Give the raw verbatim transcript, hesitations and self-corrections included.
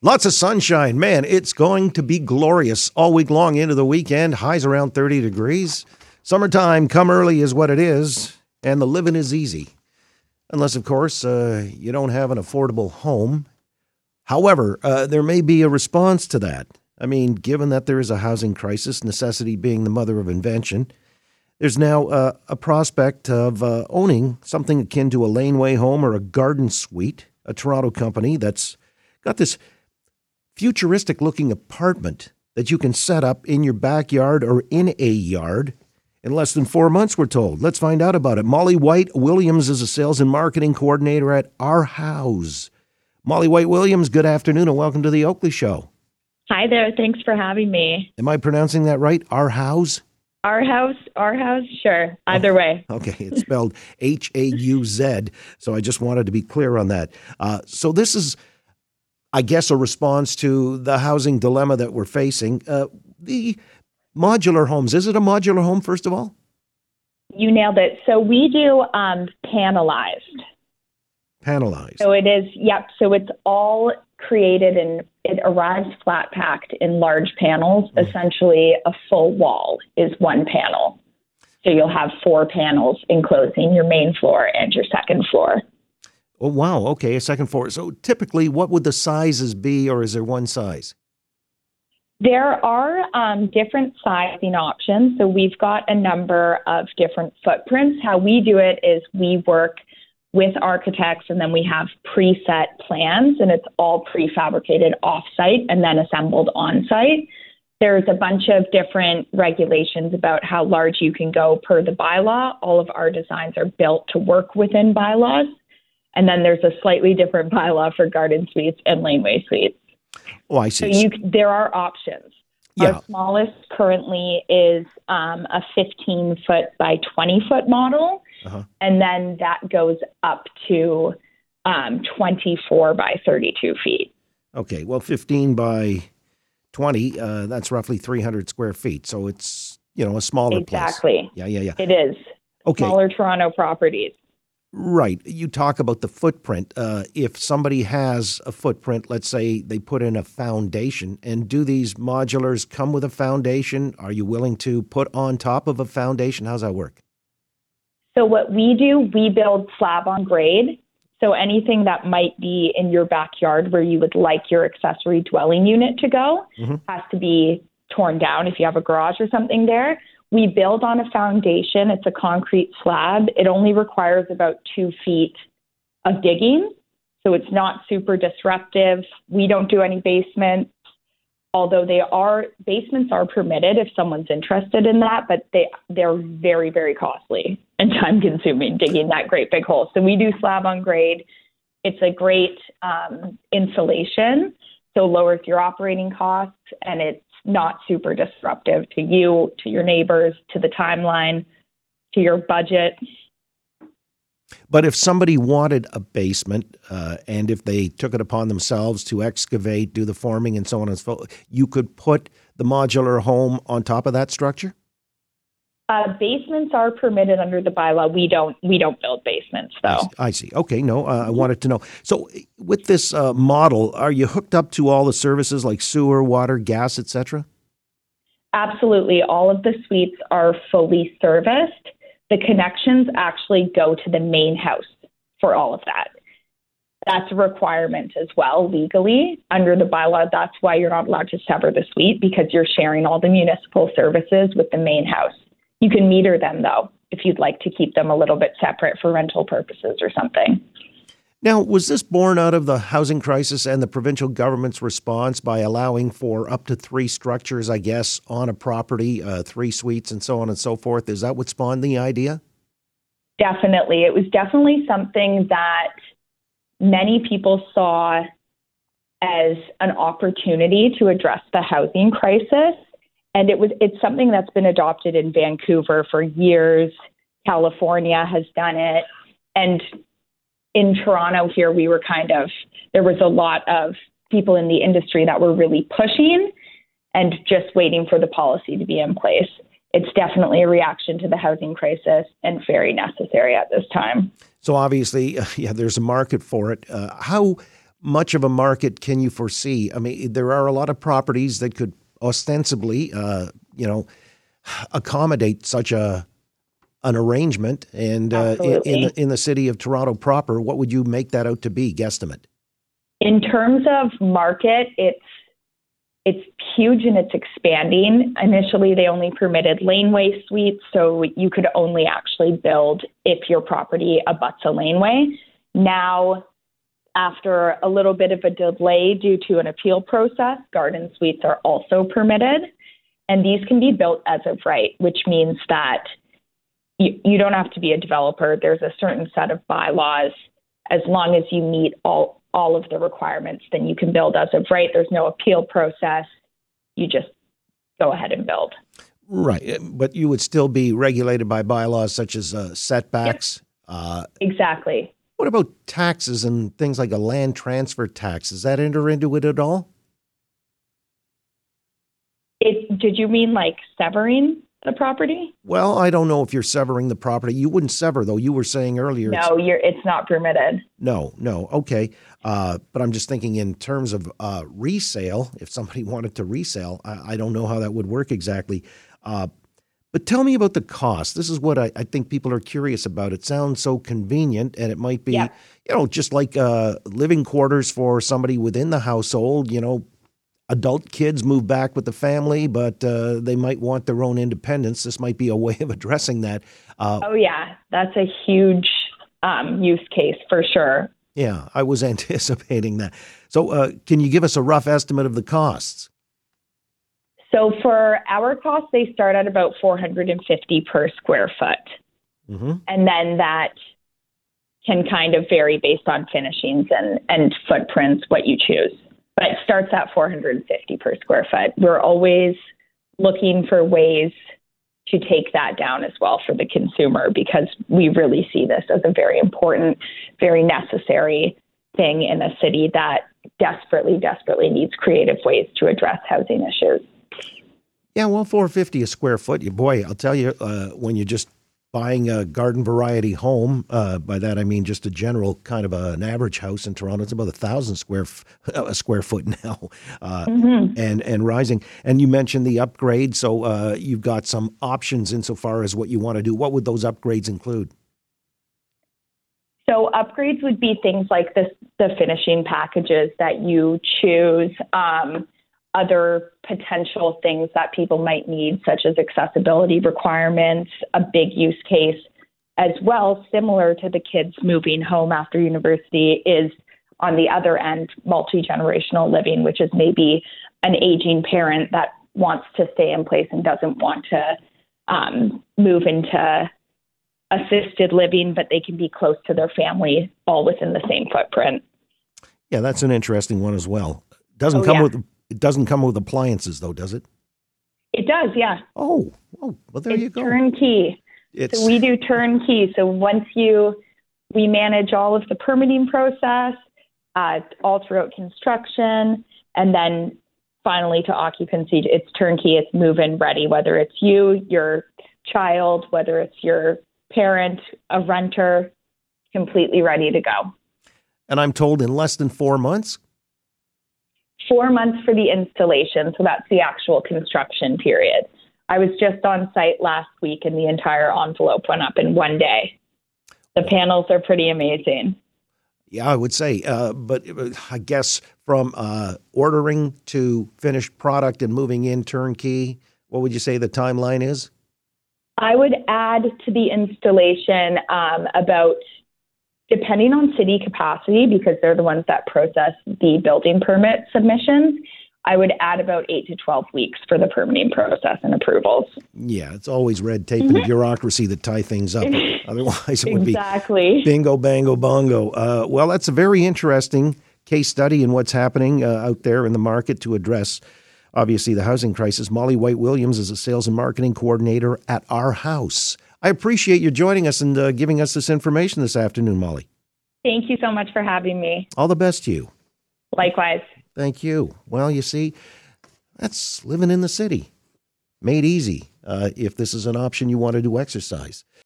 Lots of sunshine. Man, it's going to be glorious all week long into the weekend. Highs around thirty degrees. Summertime come early is what it is, and the living is easy. Unless, of course, uh, you don't have an affordable home. However, uh, there may be a response to that. I mean, given that there is a housing crisis, necessity being the mother of invention, there's now uh, a prospect of uh, owning something akin to a laneway home or a garden suite, a Toronto company that's got this futuristic-looking apartment that you can set up in your backyard or in a yard in less than four months, we're told. Let's find out about it. Molly White-Williams is a sales and marketing coordinator at Our House. Molly White-Williams, good afternoon and welcome to the Oakley Show. Hi there. Thanks for having me. Am I pronouncing that right? Our House? Our House, Our House, sure. Either oh, way. Okay, it's spelled H A U Z, so I just wanted to be clear on that. Uh, so this is, I guess, a response to the housing dilemma that we're facing. Uh, the modular homes, is it a modular home, first of all? You nailed it. So we do um, panelized. Panelized. So it is, yep. So it's all created and it arrives flat packed in large panels. Mm. Essentially, a full wall is one panel. So you'll have four panels enclosing your main floor and your second floor. Oh, wow. Okay, a second floor. So typically, what would the sizes be, or is there one size? There are um, different sizing options. So we've got a number of different footprints. How we do it is we work with architects and then we have preset plans and it's all prefabricated off-site and then assembled on-site. There's a bunch of different regulations about how large you can go per the bylaw. All of our designs are built to work within bylaws. And then there's a slightly different bylaw for garden suites and laneway suites. Oh, I see. So you, there are options. Yeah. Our smallest currently is um, a fifteen-foot by twenty-foot model. Uh-huh. And then that goes up to um, twenty-four by thirty-two feet. Okay. Well, fifteen by twenty, uh, that's roughly three hundred square feet. So it's, you know, a smaller exactly. place. Exactly. Yeah, yeah, yeah. It is. Okay. Smaller Toronto properties. Right. You talk about the footprint. Uh, if somebody has a footprint, let's say they put in a foundation, and do these modulars come with a foundation? Are you willing to put on top of a foundation? How's that work? So what we do, we build slab on grade. So anything that might be in your backyard where you would like your accessory dwelling unit to go mm-hmm. has to be torn down if you have a garage or something there. We build on a foundation. It's a concrete slab. It only requires about two feet of digging. So it's not super disruptive. We don't do any basements, although they are basements are permitted if someone's interested in that, but they, they're very, very costly and time consuming digging that great big hole. So we do slab on grade. It's a great um, insulation, so lowers your operating costs, and it's not super disruptive to you, to your neighbors, to the timeline, to your budget. But if somebody wanted a basement uh, and if they took it upon themselves to excavate, do the forming and so on and so forth, you could put the modular home on top of that structure? Uh, basements are permitted under the bylaw. We don't we don't build basements, though. I see. I see. Okay, no, uh, I wanted to know. So with this uh, model, are you hooked up to all the services like sewer, water, gas, et cetera? Absolutely. All of the suites are fully serviced. The connections actually go to the main house for all of that. That's a requirement as well legally under the bylaw. That's why you're not allowed to sever the suite, because you're sharing all the municipal services with the main house. You can meter them, though, if you'd like to keep them a little bit separate for rental purposes or something. Now, was this born out of the housing crisis and the provincial government's response by allowing for up to three structures, I guess, on a property, uh, three suites and so on and so forth? Is that what spawned the idea? Definitely. It was definitely something that many people saw as an opportunity to address the housing crisis. And it was it's something that's been adopted in Vancouver for years. California has done it. And in Toronto here, we were kind of, there was a lot of people in the industry that were really pushing and just waiting for the policy to be in place. It's definitely a reaction to the housing crisis and very necessary at this time. So obviously, uh, yeah, there's a market for it. Uh, how much of a market can you foresee? I mean, there are a lot of properties that could ostensibly, uh, you know, accommodate such a an arrangement. And uh, in, in the in the city of Toronto proper, what would you make that out to be, guesstimate? In terms of market, it's it's huge and it's expanding. Initially, they only permitted laneway suites, so you could only actually build if your property abuts a laneway. Now, after a little bit of a delay due to an appeal process, garden suites are also permitted, and these can be built as of right, which means that you, you don't have to be a developer. There's a certain set of bylaws. As long as you meet all all of the requirements, then you can build as of right. There's no appeal process. You just go ahead and build. Right. But you would still be regulated by bylaws such as uh, setbacks. Yep. Uh, exactly. What about taxes and things like a land transfer tax? Does that enter into it at all? It, did you mean like severing the property? Well, I don't know if you're severing the property. You wouldn't sever, though. You were saying earlier. No, it's, you're, it's not permitted. No, no. Okay. Uh, but I'm just thinking in terms of uh, resale, if somebody wanted to resale, I, I don't know how that would work exactly. Uh, but tell me about the cost. This is what I, I think people are curious about. It sounds so convenient, and it might be, yeah. you know, just like uh, living quarters for somebody within the household, you know, adult kids move back with the family, but uh, they might want their own independence. This might be a way of addressing that. Uh, oh, yeah. That's a huge um, use case for sure. Yeah, I was anticipating that. So uh, can you give us a rough estimate of the costs? So for our costs, they start at about four hundred fifty dollars per square foot. Mm-hmm. And then that can kind of vary based on finishings and, and footprints, what you choose. But it starts at four hundred fifty dollars per square foot. We're always looking for ways to take that down as well for the consumer, because we really see this as a very important, very necessary thing in a city that desperately, desperately needs creative ways to address housing issues. Yeah, well, four hundred fifty dollars a square foot, you boy, I'll tell you, uh, when you're just buying a garden variety home, uh, by that I mean just a general kind of a, an average house in Toronto, it's about a thousand square f- a square foot now, uh, mm-hmm. and and rising. And you mentioned the upgrade, so uh, you've got some options insofar as what you want to do. What would those upgrades include? So upgrades would be things like the the finishing packages that you choose. Um, other potential things that people might need, such as accessibility requirements, a big use case as well, similar to the kids moving home after university, is on the other end, multi-generational living, which is maybe an aging parent that wants to stay in place and doesn't want to um, move into assisted living, but they can be close to their family, all within the same footprint. Yeah, that's an interesting one as well. Doesn't oh, come yeah. with It doesn't come with appliances, though, does it? It does, yeah. Oh, oh well, there it's you go. Turnkey. It's... So we do turnkey. So once you, we manage all of the permitting process, uh, all throughout construction, and then finally to occupancy. It's turnkey. It's move-in ready, whether it's you, your child, whether it's your parent, a renter, completely ready to go. And I'm told in less than four months? Four months for the installation, so that's the actual construction period. I was just on site last week, and the entire envelope went up in one day. The panels are pretty amazing. Yeah, I would say. Uh, but I guess from uh, ordering to finished product and moving in turnkey, what would you say the timeline is? I would add to the installation um, about, depending on city capacity, because they're the ones that process the building permit submissions, I would add about eight to twelve weeks for the permitting process and approvals. Yeah, it's always red tape mm-hmm. and bureaucracy that tie things up. Otherwise, it would exactly. be bingo, bango, bongo. Uh, well, that's a very interesting case study in what's happening uh, out there in the market to address, obviously, the housing crisis. Molly White-Williams is a sales and marketing coordinator at Our House. I appreciate you joining us and uh, giving us this information this afternoon, Molly. Thank you so much for having me. All the best to you. Likewise. Thank you. Well, you see, that's living in the city. Made easy uh, if this is an option you want to do exercise.